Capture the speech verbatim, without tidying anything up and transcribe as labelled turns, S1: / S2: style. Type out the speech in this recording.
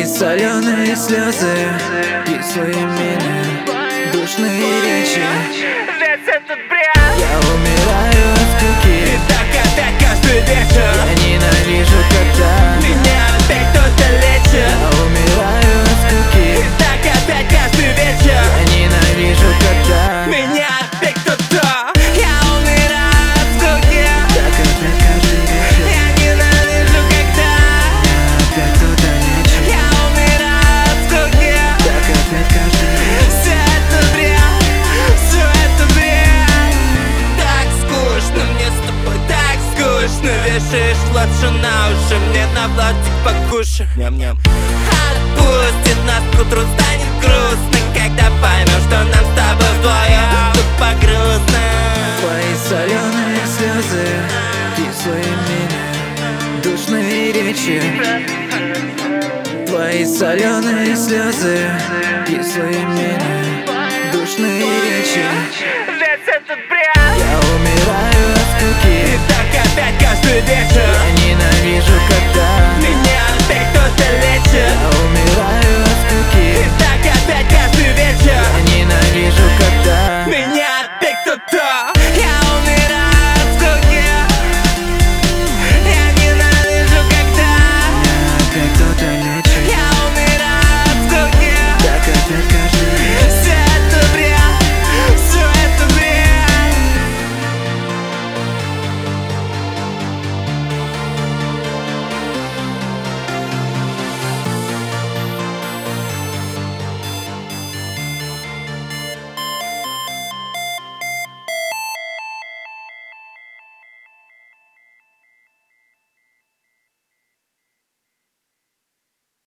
S1: Твои соленые слезы и свои мины, душные речи.
S2: Весь этот бред.
S1: Я умираю от скуки,
S2: И так опять каждый вечер.
S1: я ненавижу, когда
S2: Меня опять кто-то лечит.
S1: я умираю от скуки,
S2: И так опять каждый вечер.
S1: я ненавижу, когда
S2: Меня опять кто-то. Я умираю от скуки.
S1: так опять каждый вечер
S2: Я ненавижу, когда
S1: меня опять кто-то лечит.
S2: я умираю от скуки.
S1: Так опять каждый вечер
S2: Все это бред, все это бред. Так скучно мне с тобой, так скучно. Вешаешь лапшу на уши, мне на платье покушай. Ням-ням. Отпустит нас, к утру станет грустно, когда поймешь, что нам с тобой вдвоем тупо грустно.
S1: Твои соленые слезы и свои мины, душные речи. Твои соленые слезы и свои мины, душные речи.
S2: Весь этот бред.
S1: Я умираю от скуки,
S2: И так опять каждый вечер.
S1: я ненавижу,